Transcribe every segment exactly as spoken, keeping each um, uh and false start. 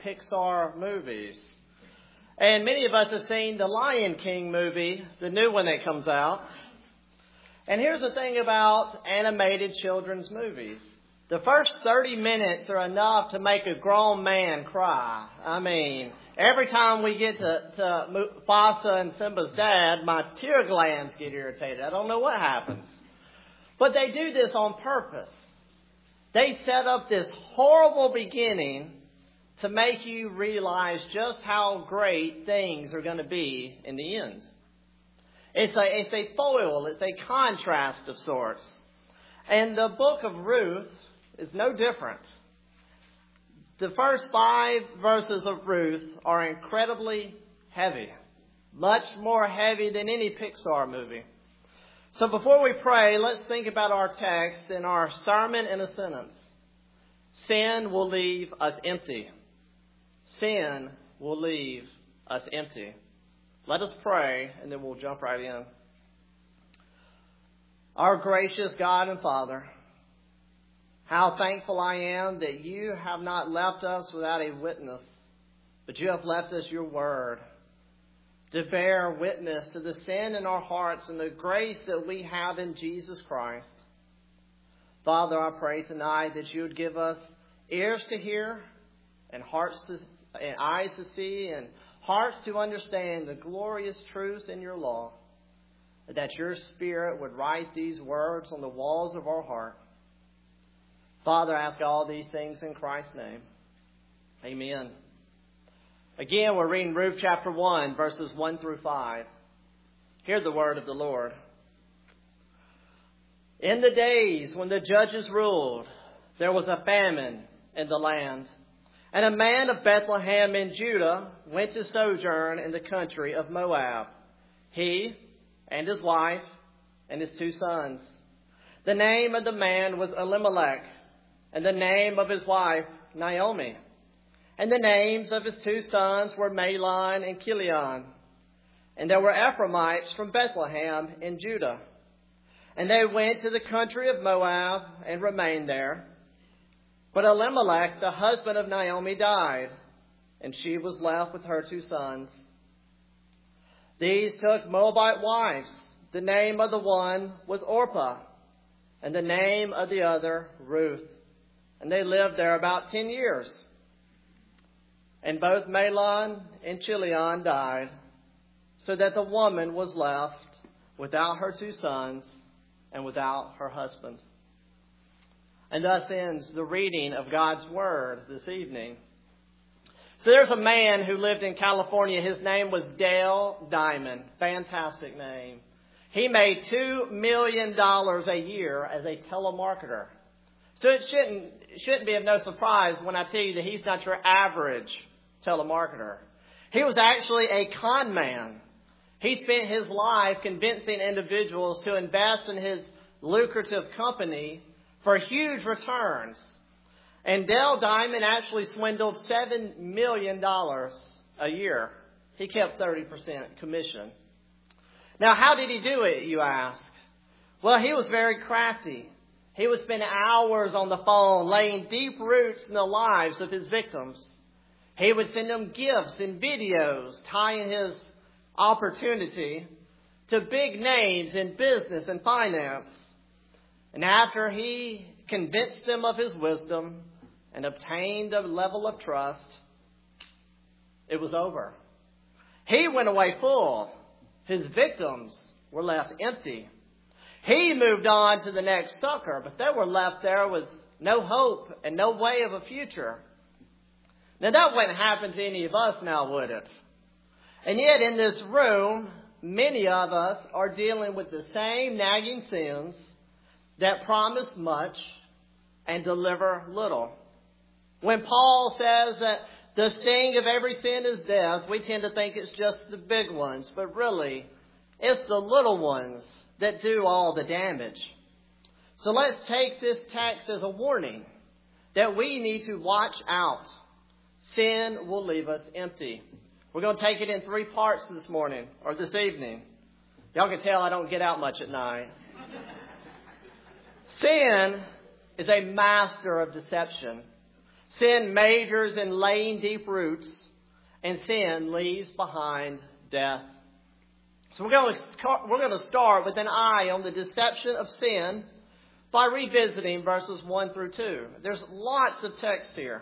Pixar movies. And many of us have seen the Lion King movie, the new one that comes out. And here's the thing about animated children's movies. The first thirty minutes are enough to make a grown man cry. I mean, every time we get to, to Mufasa and Simba's dad, my tear glands get irritated. I don't know what happens. But they do this on purpose. They set up this horrible beginning to make you realize just how great things are going to be in the end. It's a, it's a foil, it's a contrast of sorts. And the book of Ruth is no different. The first five verses of Ruth are incredibly heavy, much more heavy than any Pixar movie. So before we pray, let's think about our text and our sermon in a sentence. Sin will leave us empty. Sin will leave us empty. Let us pray, and then we'll jump right in. Our gracious God and Father, how thankful I am that you have not left us without a witness, but you have left us your word to bear witness to the sin in our hearts and the grace that we have in Jesus Christ. Father, I pray tonight that you would give us ears to hear and hearts to and eyes to see and hearts to understand the glorious truths in your law, that your Spirit would write these words on the walls of our heart. Father, I ask all these things in Christ's name. Amen. Again, we're reading Ruth chapter one, verses one through five. Hear the word of the Lord. In the days when the judges ruled, there was a famine in the land. And a man of Bethlehem in Judah went to sojourn in the country of Moab, he and his wife and his two sons. The name of the man was Elimelech, and the name of his wife Naomi. And the names of his two sons were Mahlon and Chilion. And there were Ephraimites from Bethlehem in Judah. And they went to the country of Moab and remained there. But Elimelech, the husband of Naomi, died, and she was left with her two sons. These took Moabite wives. The name of the one was Orpah, and the name of the other Ruth. And they lived there about ten years. And both Mahlon and Chilion died, so that the woman was left without her two sons and without her husband. And thus ends the reading of God's Word this evening. So there's a man who lived in California. His name was Dale Diamond. Fantastic name. He made two million dollars a year as a telemarketer. So it shouldn't, it shouldn't be of no surprise when I tell you that he's not your average telemarketer. He was actually a con man. He spent his life convincing individuals to invest in his lucrative company for huge returns. And Dale Diamond actually swindled seven million dollars a year. He kept thirty percent commission. Now, how did he do it, you ask? Well, he was very crafty. He would spend hours on the phone laying deep roots in the lives of his victims. He would send them gifts and videos tying his opportunity to big names in business and finance. And after he convinced them of his wisdom and obtained a level of trust, it was over. He went away full. His victims were left empty. He moved on to the next sucker, but they were left there with no hope and no way of a future. Now, that wouldn't happen to any of us now, would it? And yet in this room, many of us are dealing with the same nagging sins that promise much and deliver little. When Paul says that the sting of every sin is death, we tend to think it's just the big ones, but really, it's the little ones that do all the damage. So let's take this text as a warning that we need to watch out. Sin will leave us empty. We're going to take it in three parts this morning or this evening. Y'all can tell I don't get out much at night. Sin is a master of deception. Sin majors in laying deep roots, and sin leaves behind death. So we're going to we're going to start with an eye on the deception of sin by revisiting verses one through two. There's lots of text here.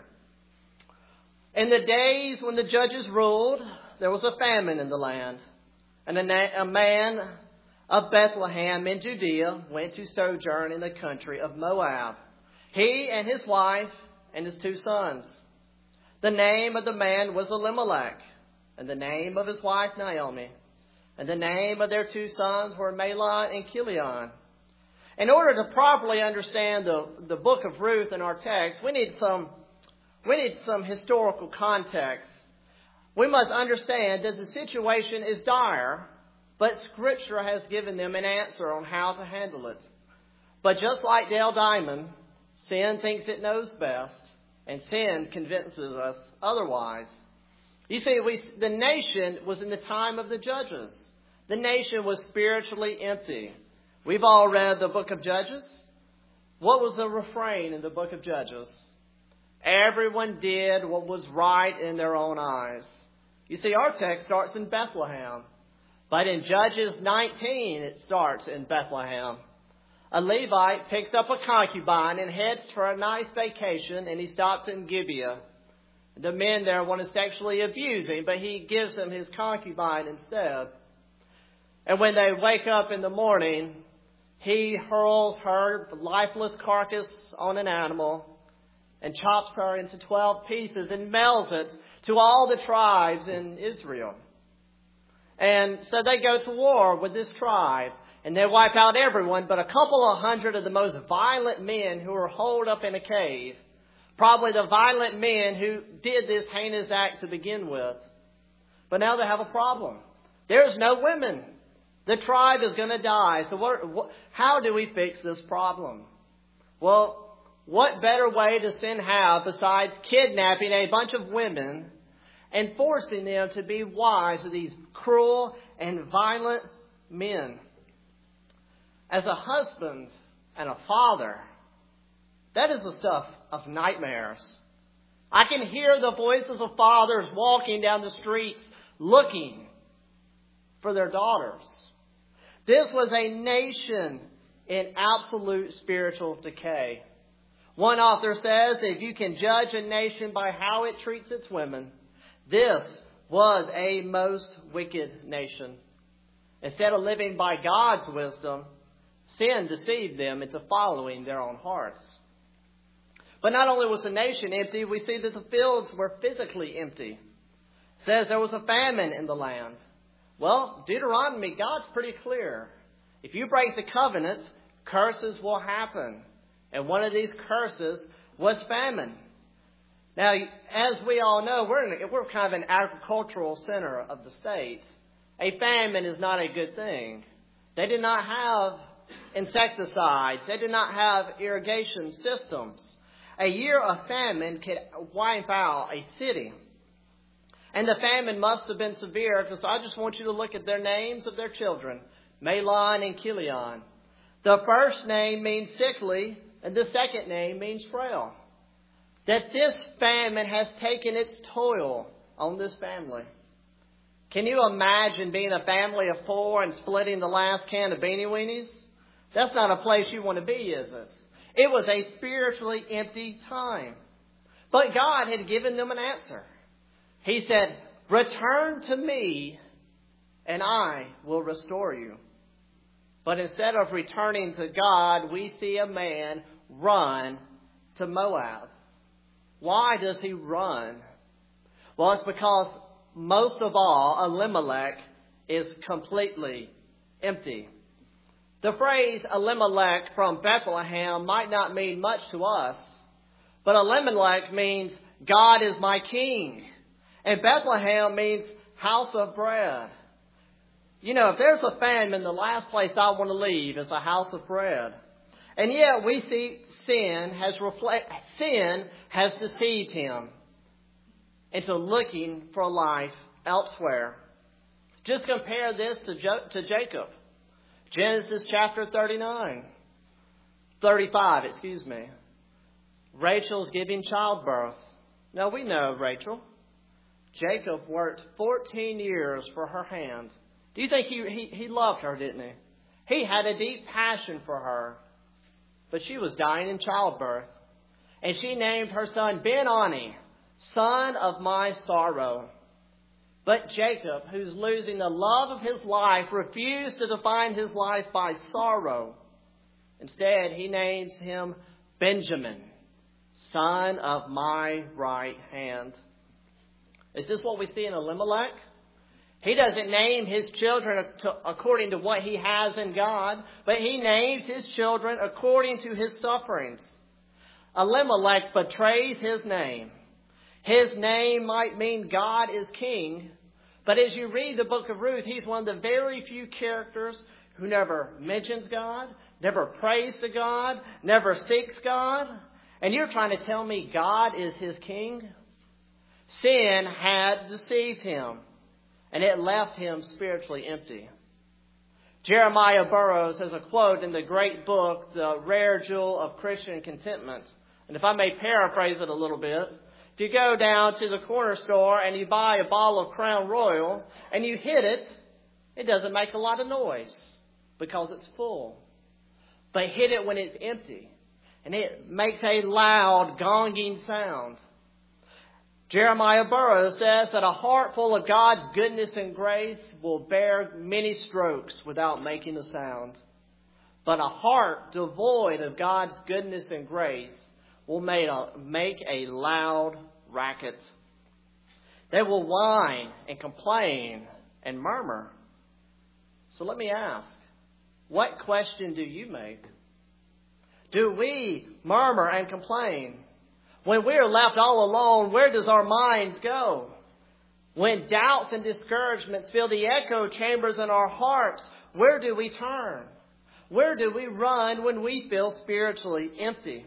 In the days when the judges ruled, there was a famine in the land, and a, na- a man of Bethlehem in Judea went to sojourn in the country of Moab. He and his wife and his two sons. The name of the man was Elimelech, and the name of his wife Naomi, and the name of their two sons were Mahlon and Chilion. In order to properly understand the, the book of Ruth in our text, we need some we need some historical context. We must understand that the situation is dire, but Scripture has given them an answer on how to handle it. But just like Dale Diamond, sin thinks it knows best, and sin convinces us otherwise. You see, we, the nation was in the time of the judges. The nation was spiritually empty. We've all read the book of Judges. What was the refrain in the book of Judges? Everyone did what was right in their own eyes. You see, our text starts in Bethlehem. But in Judges nineteen, it starts in Bethlehem. A Levite picks up a concubine and heads for a nice vacation, and he stops in Gibeah. The men there want to sexually abuse him, but he gives them his concubine instead. And when they wake up in the morning, he hurls her lifeless carcass on an animal and chops her into twelve pieces and mails it to all the tribes in Israel. And so they go to war with this tribe, and they wipe out everyone but a couple of hundred of the most violent men who were holed up in a cave. Probably the violent men who did this heinous act to begin with. But now they have a problem. There's no women. The tribe is going to die. So what, what, how do we fix this problem? Well, what better way does sin have besides kidnapping a bunch of women and forcing them to be wives of these cruel and violent men? As a husband and a father, that is the stuff of nightmares. I can hear the voices of fathers walking down the streets looking for their daughters. This was a nation in absolute spiritual decay. One author says, if you can judge a nation by how it treats its women, this was a most wicked nation. Instead of living by God's wisdom, sin deceived them into following their own hearts. But not only was the nation empty, we see that the fields were physically empty. It says there was a famine in the land. Well, Deuteronomy, God's pretty clear. If you break the covenant, curses will happen. And one of these curses was famine. Now, as we all know, we're, in, we're kind of an agricultural center of the state. A famine is not a good thing. They did not have insecticides. They did not have irrigation systems. A year of famine could wipe out a city. And the famine must have been severe, because I just want you to look at their names of their children, Mahlon and Chilion. The first name means sickly, and the second name means frail. That this famine has taken its toll on this family. Can you imagine being a family of four and splitting the last can of Beanie Weenies? That's not a place you want to be, is it? It was a spiritually empty time. But God had given them an answer. He said, return to me and I will restore you. But instead of returning to God, we see a man run to Moab. Why does he run? Well, it's because most of all, Elimelech is completely empty. The phrase Elimelech from Bethlehem might not mean much to us, but Elimelech means God is my king. And Bethlehem means house of bread. You know, if there's a famine, the last place I want to leave is the house of bread. And yet we see sin has reflect, sin has deceived him into looking for a life elsewhere. Just compare this to, jo- to Jacob. Genesis chapter thirty-nine, thirty-five, excuse me. Rachel's giving childbirth. Now we know, Rachel, Jacob worked fourteen years for her hand. Do you think he, he, he loved her, didn't he? He had a deep passion for her. But she was dying in childbirth. And she named her son Ben-Oni, son of my sorrow. But Jacob, who's losing the love of his life, refused to define his life by sorrow. Instead, he names him Benjamin, son of my right hand. Is this what we see in Elimelech? He doesn't name his children according to what he has in God, but he names his children according to his sufferings. Elimelech betrays his name. His name might mean God is king, but as you read the book of Ruth, he's one of the very few characters who never mentions God, never prays to God, never seeks God. And you're trying to tell me God is his king? Sin had deceived him, and it left him spiritually empty. Jeremiah Burroughs has a quote in the great book, The Rare Jewel of Christian Contentment. And if I may paraphrase it a little bit, if you go down to the corner store and you buy a bottle of Crown Royal and you hit it, it doesn't make a lot of noise because it's full. But hit it when it's empty, and it makes a loud gonging sound. Jeremiah Burroughs says that a heart full of God's goodness and grace will bear many strokes without making a sound. But a heart devoid of God's goodness and grace will make a, make a loud racket. They will whine and complain and murmur. So let me ask, what question do you make? Do we murmur and complain? When we are left all alone, where does our minds go? When doubts and discouragements fill the echo chambers in our hearts, where do we turn? Where do we run when we feel spiritually empty?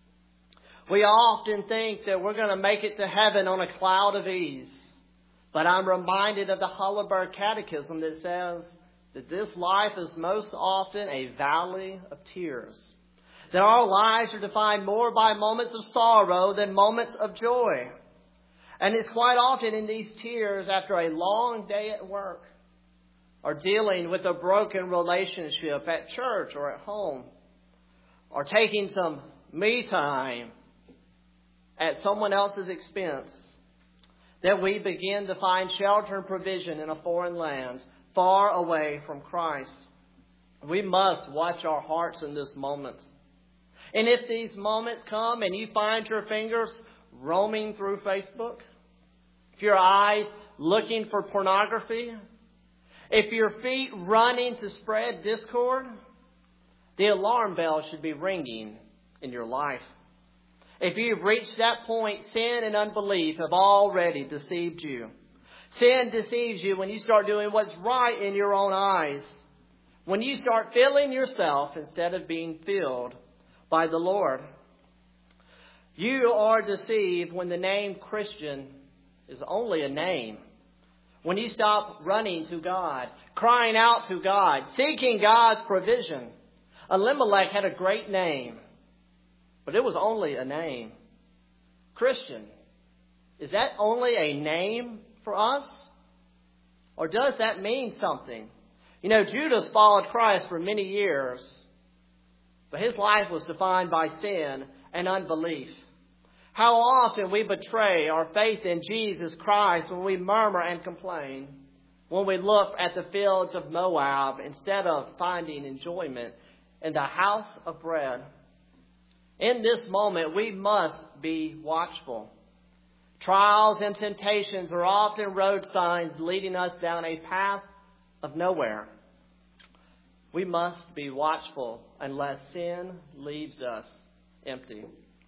We often think that we're going to make it to heaven on a cloud of ease. But I'm reminded of the Heidelberg Catechism that says that this life is most often a valley of tears. That our lives are defined more by moments of sorrow than moments of joy. And it's quite often in these tears after a long day at work, or dealing with a broken relationship at church or at home, or taking some me time at someone else's expense, that we begin to find shelter and provision in a foreign land, far away from Christ. We must watch our hearts in this moment. And if these moments come and you find your fingers roaming through Facebook, if your eyes looking for pornography, if your feet running to spread discord, the alarm bell should be ringing in your life. If you've reached that point, sin and unbelief have already deceived you. Sin deceives you when you start doing what's right in your own eyes. When you start filling yourself instead of being filled by the Lord. You are deceived when the name Christian is only a name. When you stop running to God, crying out to God, seeking God's provision. Elimelech had a great name, but it was only a name. Christian, is that only a name for us? Or does that mean something? You know, Judas followed Christ for many years, but his life was defined by sin and unbelief. How often we betray our faith in Jesus Christ when we murmur and complain, when we look at the fields of Moab instead of finding enjoyment in the house of bread. In this moment, we must be watchful. Trials and temptations are often road signs leading us down a path of nowhere. We must be watchful unless sin leaves us empty.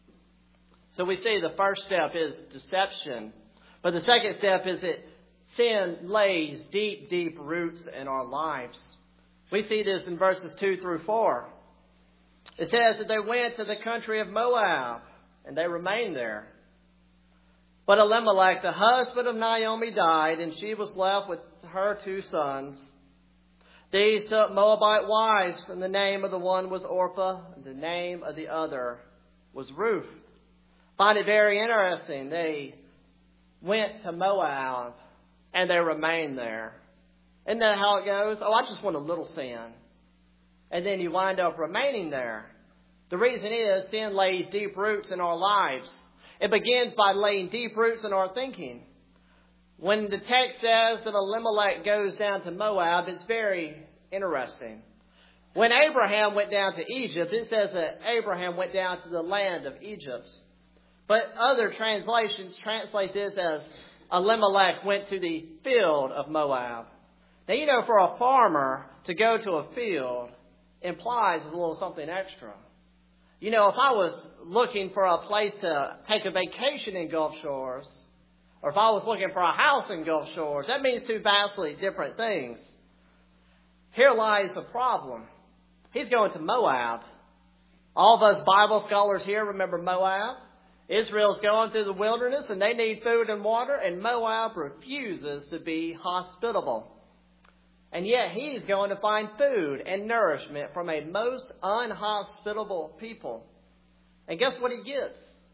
So we see the first step is deception. But the second step is that sin lays deep, deep roots in our lives. We see this in verses two through four. It says that they went to the country of Moab, and they remained there. But Elimelech, the husband of Naomi, died, and she was left with her two sons. These took Moabite wives, and the name of the one was Orpah, and the name of the other was Ruth. Find it very interesting. They went to Moab and they remained there. Isn't that how it goes? Oh, I just want a little sin. And then you wind up remaining there. The reason is sin lays deep roots in our lives. It begins by laying deep roots in our thinking. When the text says that Elimelech goes down to Moab, it's very interesting. When Abraham went down to Egypt, it says that Abraham went down to the land of Egypt. But other translations translate this as Elimelech went to the field of Moab. Now, you know, for a farmer to go to a field implies a little something extra. You know, if I was looking for a place to take a vacation in Gulf Shores, or if I was looking for a house in Gulf Shores, that means two vastly different things. Here lies the problem. He's going to Moab. All of us Bible scholars here remember Moab. Israel's going through the wilderness and they need food and water, and Moab refuses to be hospitable. And yet he's going to find food and nourishment from a most unhospitable people. And guess what he gets?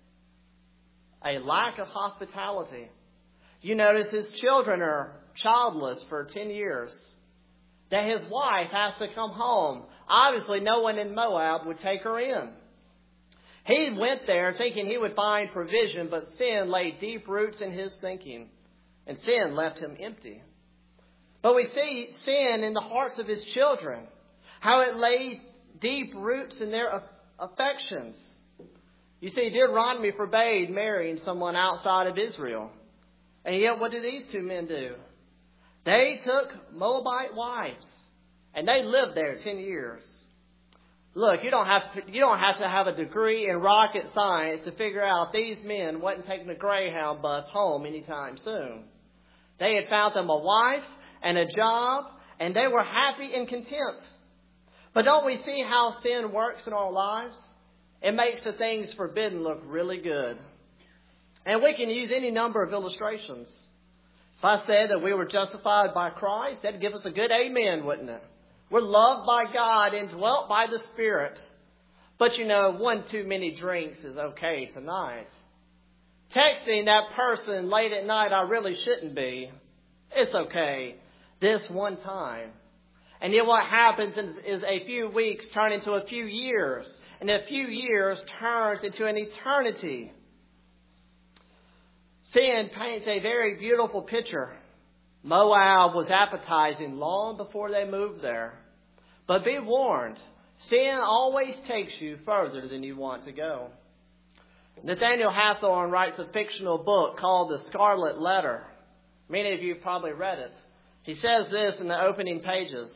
A lack of hospitality. You notice his children are childless for ten years. That his wife has to come home. Obviously, no one in Moab would take her in. He went there thinking he would find provision, but sin laid deep roots in his thinking. And sin left him empty. But we see sin in the hearts of his children. How it laid deep roots in their affections. You see, Deuteronomy forbade marrying someone outside of Israel. And yet, what did these two men do? They took Moabite wives, and they lived there ten years. Look, you don't have to, you don't have to have a degree in rocket science to figure out these men wasn't taking a Greyhound bus home anytime soon. They had found them a wife and a job, and they were happy and content. But don't we see how sin works in our lives? It makes the things forbidden look really good. And we can use any number of illustrations. If I said that we were justified by Christ, that'd give us a good amen, wouldn't it? We're loved by God and dwelt by the Spirit. But you know, one too many drinks is okay tonight. Texting that person late at night I really shouldn't be, it's okay this one time. And yet what happens is, is a few weeks turn into a few years. And a few years turns into an eternity. Sin paints a very beautiful picture. Moab was appetizing long before they moved there. But be warned, sin always takes you further than you want to go. Nathaniel Hawthorne writes a fictional book called The Scarlet Letter. Many of you probably read it. He says this in the opening pages.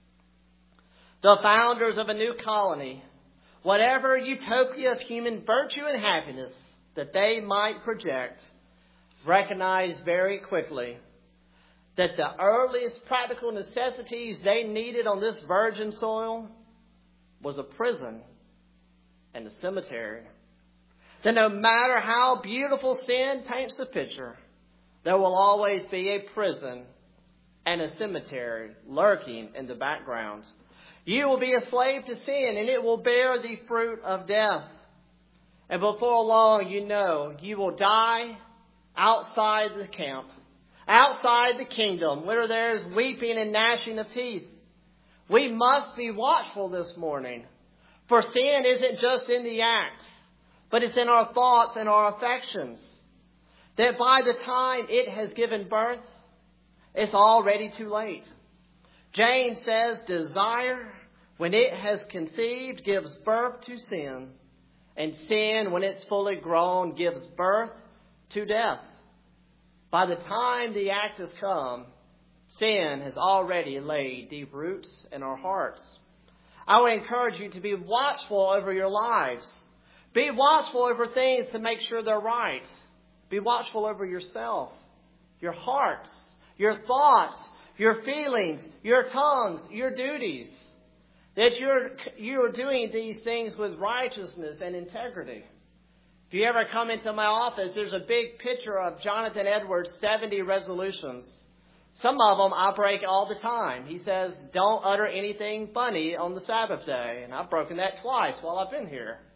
The founders of a new colony, whatever utopia of human virtue and happiness that they might project, recognized very quickly that the earliest practical necessities they needed on this virgin soil was a prison and a cemetery. That no matter how beautiful sin paints the picture, there will always be a prison and a cemetery lurking in the background. You will be a slave to sin, and it will bear the fruit of death. And before long, you know, you will die outside the camp, outside the kingdom, where there is weeping and gnashing of teeth. We must be watchful this morning. For sin isn't just in the act, but it's in our thoughts and our affections. That by the time it has given birth, it's already too late. James says, desire, when it has conceived, gives birth to sin. And sin, when it's fully grown, gives birth to death. By the time the act has come, sin has already laid deep roots in our hearts. I would encourage you to be watchful over your lives. Be watchful over things to make sure they're right. Be watchful over yourself, your hearts, your thoughts, your feelings, your tongues, your duties. That you're, you're doing these things with righteousness and integrity. If you ever come into my office, there's a big picture of Jonathan Edwards' seventy resolutions. Some of them I break all the time. He says, don't utter anything funny on the Sabbath day. And I've broken that twice while I've been here.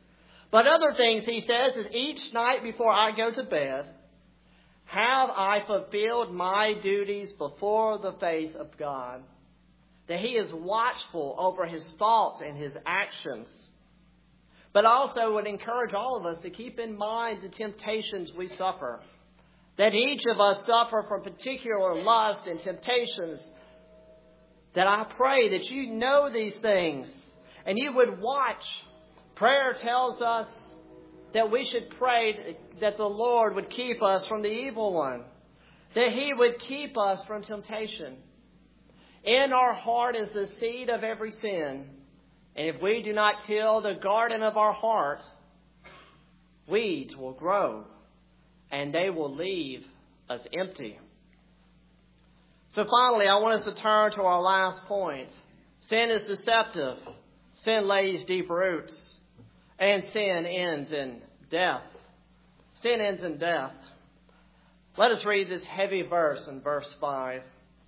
But other things he says is, each night before I go to bed, have I fulfilled my duties before the face of God? That he is watchful over his thoughts and his actions. But also would encourage all of us to keep in mind the temptations we suffer. That each of us suffer from particular lust and temptations. That I pray that you know these things and you would watch. Prayer tells us that we should pray that the Lord would keep us from the evil one. That he would keep us from temptation. In our heart is the seed of every sin. And if we do not till the garden of our heart, weeds will grow and they will leave us empty. So finally, I want us to turn to our last point. Sin is deceptive. Sin lays deep roots. And sin ends in death. Sin ends in death. Let us read this heavy verse in verse five.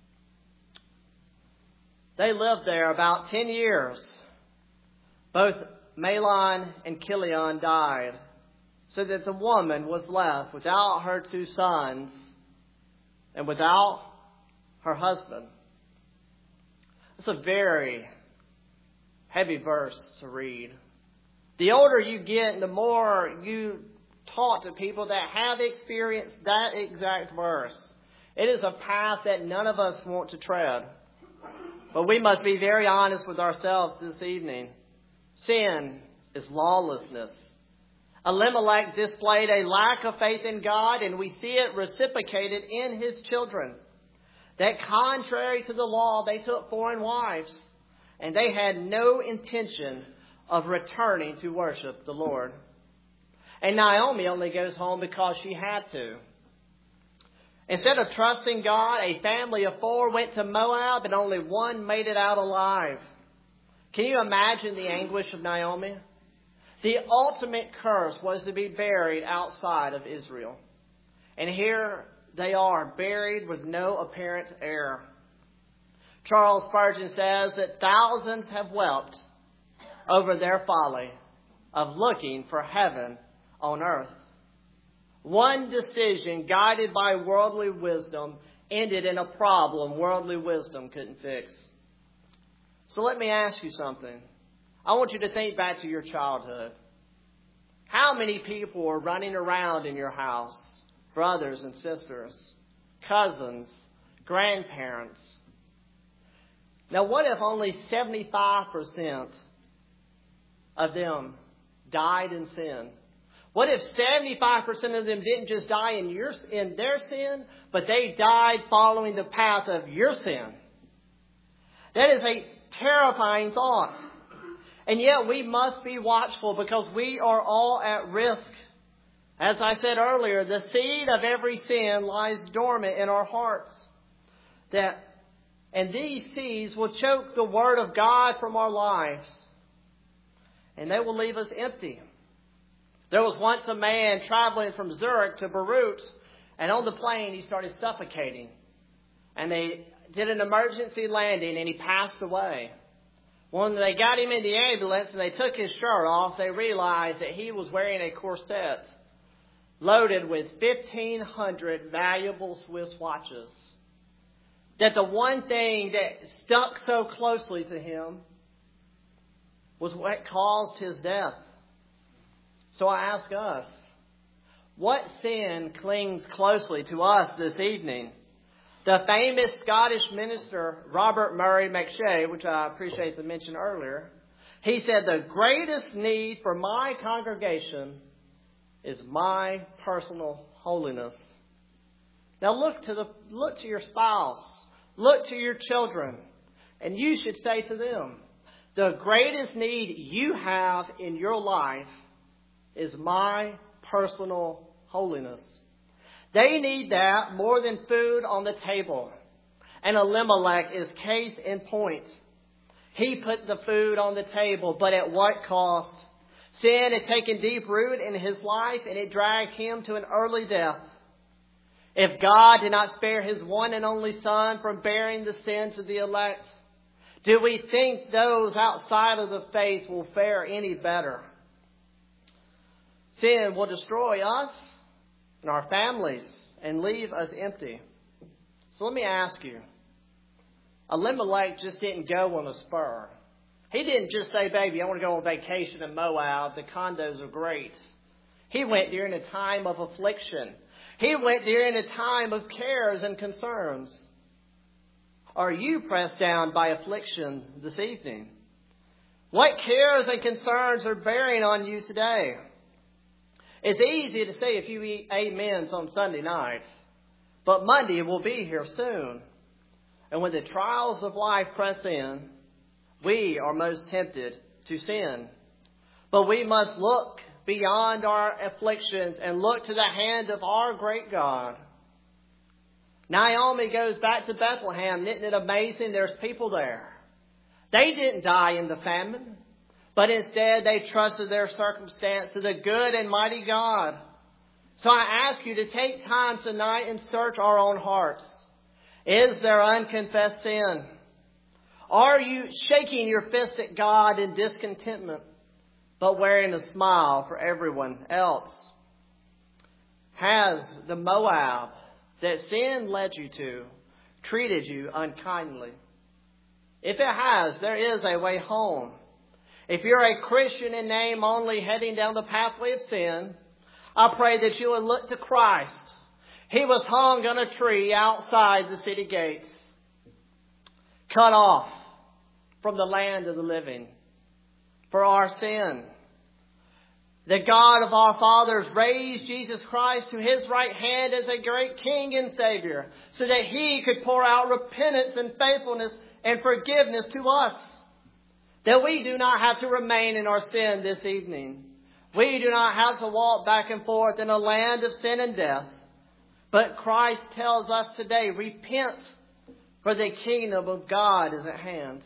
They lived there about ten years. Both Mahlon and Chilion died, so that the woman was left without her two sons and without her husband. It's a very heavy verse to read. The older you get, the more you talk to people that have experienced that exact verse. It is a path that none of us want to tread. But we must be very honest with ourselves this evening. Sin is lawlessness. Elimelech displayed a lack of faith in God, and we see it reciprocated in his children. That contrary to the law, they took foreign wives, and they had no intention of returning to worship the Lord. And Naomi only goes home because she had to. Instead of trusting God, a family of four went to Moab and only one made it out alive. Can you imagine the anguish of Naomi? The ultimate curse was to be buried outside of Israel. And here they are, buried with no apparent heir. Charles Spurgeon says that thousands have wept over their folly of looking for heaven on earth. One decision guided by worldly wisdom ended in a problem worldly wisdom couldn't fix. So let me ask you something. I want you to think back to your childhood. How many people were running around in your house? Brothers and sisters, cousins, grandparents. Now what if only seventy-five percent of them died in sin? What if seventy-five percent of them didn't just die in your in their sin, but they died following the path of your sin? That is a terrifying thought. And yet we must be watchful because we are all at risk. As I said earlier, the seed of every sin lies dormant in our hearts. That, and these seeds will choke the word of God from our lives. And they will leave us empty. There was once a man traveling from Zurich to Beirut, and on the plane he started suffocating. And they did an emergency landing, and he passed away. When they got him in the ambulance and they took his shirt off, they realized that he was wearing a corset loaded with fifteen hundred valuable Swiss watches. That the one thing that stuck so closely to him was what caused his death. So I ask us, what sin clings closely to us this evening? The famous Scottish minister, Robert Murray McShay, which I appreciate the mention earlier, he said, the greatest need for my congregation is my personal holiness. Now look to the look to your spouse, look to your children, and you should say to them, the greatest need you have in your life is my personal holiness. They need that more than food on the table. And Elimelech is case in point. He put the food on the table, but at what cost? Sin had taken deep root in his life, and it dragged him to an early death. If God did not spare his one and only Son from bearing the sins of the elect, do we think those outside of the faith will fare any better? Sin will destroy us and our families and leave us empty. So let me ask you, Elimelech just didn't go on a spur. He didn't just say, baby, I want to go on vacation in Moab. The condos are great. He went during a time of affliction. He went during a time of cares and concerns. Are you pressed down by affliction this evening? What cares and concerns are bearing on you today? It's easy to say a few amens on Sunday night, but Monday will be here soon. And when the trials of life press in, we are most tempted to sin. But we must look beyond our afflictions and look to the hand of our great God. Naomi goes back to Bethlehem. Isn't it amazing? There's people there. They didn't die in the famine, but instead they trusted their circumstance to the good and mighty God. So I ask you to take time tonight and search our own hearts. Is there unconfessed sin? Are you shaking your fist at God in discontentment, but wearing a smile for everyone else? Has the Moab that sin led you to treated you unkindly? If it has, there is a way home. If you're a Christian in name only heading down the pathway of sin, I pray that you will look to Christ. He was hung on a tree outside the city gates, cut off from the land of the living for our sin. The God of our fathers raised Jesus Christ to his right hand as a great King and Savior so that he could pour out repentance and faithfulness and forgiveness to us. That we do not have to remain in our sin this evening. We do not have to walk back and forth in a land of sin and death. But Christ tells us today, repent, for the kingdom of God is at hand.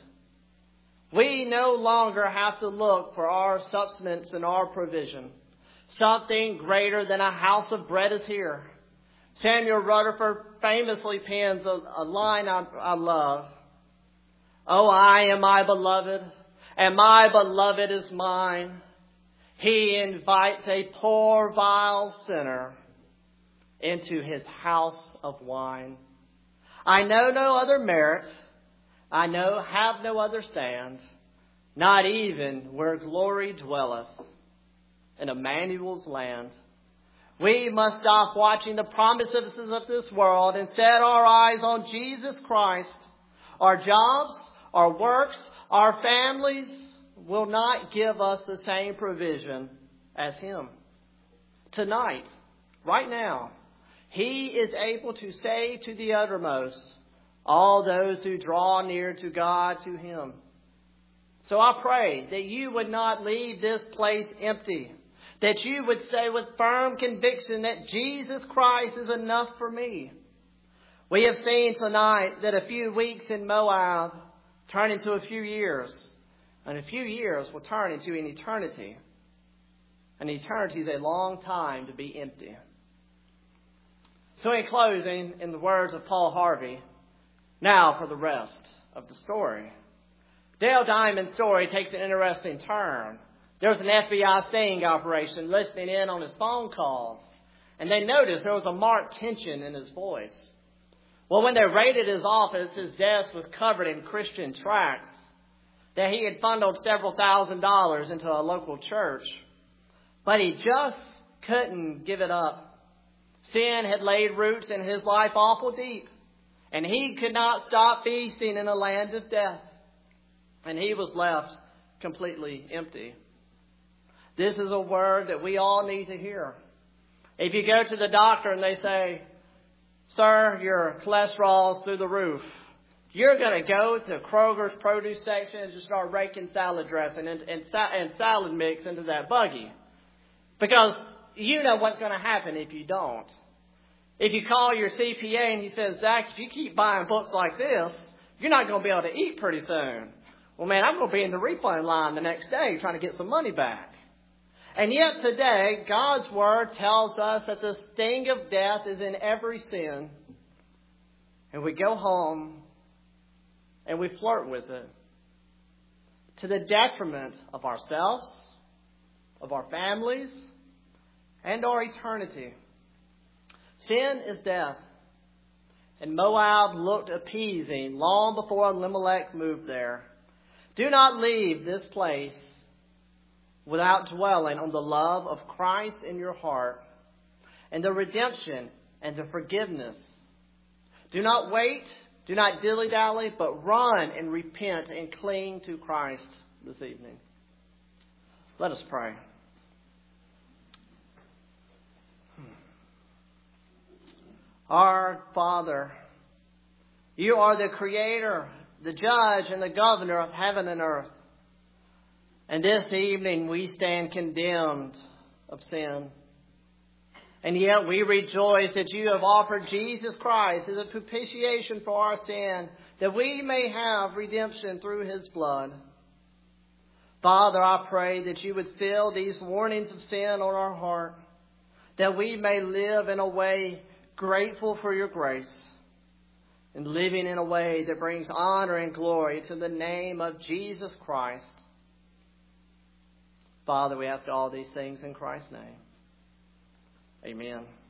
We no longer have to look for our substance and our provision. Something greater than a house of bread is here. Samuel Rutherford famously pens a, a line I, I love. Oh, I am my beloved, and my beloved is mine. He invites a poor, vile sinner into his house of wine. I know no other merit. I know have no other stand, not even where glory dwelleth in Emmanuel's land. We must stop watching the promises of this world and set our eyes on Jesus Christ. Our jobs, our works, our families will not give us the same provision as him. Tonight, right now, he is able to save to the uttermost all those who draw near to God, to him. So I pray that you would not leave this place empty, that you would say with firm conviction that Jesus Christ is enough for me. We have seen tonight that a few weeks in Moab turn into a few years, and a few years will turn into an eternity. An eternity is a long time to be empty. So in closing, in the words of Paul Harvey, now for the rest of the story. Dale Diamond's story takes an interesting turn. There was an F B I sting operation listening in on his phone calls, and they noticed there was a marked tension in his voice. Well, when they raided his office, his desk was covered in Christian tracts that he had funneled several thousand dollars into a local church. But he just couldn't give it up. Sin had laid roots in his life awful deep, and he could not stop feasting in a land of death. And he was left completely empty. This is a word that we all need to hear. If you go to the doctor and they say, sir, your cholesterol's through the roof, you're going to go to Kroger's produce section and just start raking salad dressing and, and, and salad mix into that buggy. Because you know what's going to happen if you don't. If you call your C P A and he says, Zach, if you keep buying books like this, you're not going to be able to eat pretty soon. Well, man, I'm going to be in the refund line the next day trying to get some money back. And yet today, God's Word tells us that the sting of death is in every sin. And we go home and we flirt with it to the detriment of ourselves, of our families, and our eternity. Sin is death, and Moab looked appeasing long before Elimelech moved there. Do not leave this place without dwelling on the love of Christ in your heart and the redemption and the forgiveness. Do not wait, do not dilly-dally, but run and repent and cling to Christ this evening. Let us pray. Our Father, you are the Creator, the Judge, and the Governor of heaven and earth. And this evening we stand condemned of sin. And yet we rejoice that you have offered Jesus Christ as a propitiation for our sin, that we may have redemption through his blood. Father, I pray that you would fill these warnings of sin on our heart, that we may live in a way grateful for your grace, and living in a way that brings honor and glory to the name of Jesus Christ. Father, we ask all these things in Christ's name. Amen.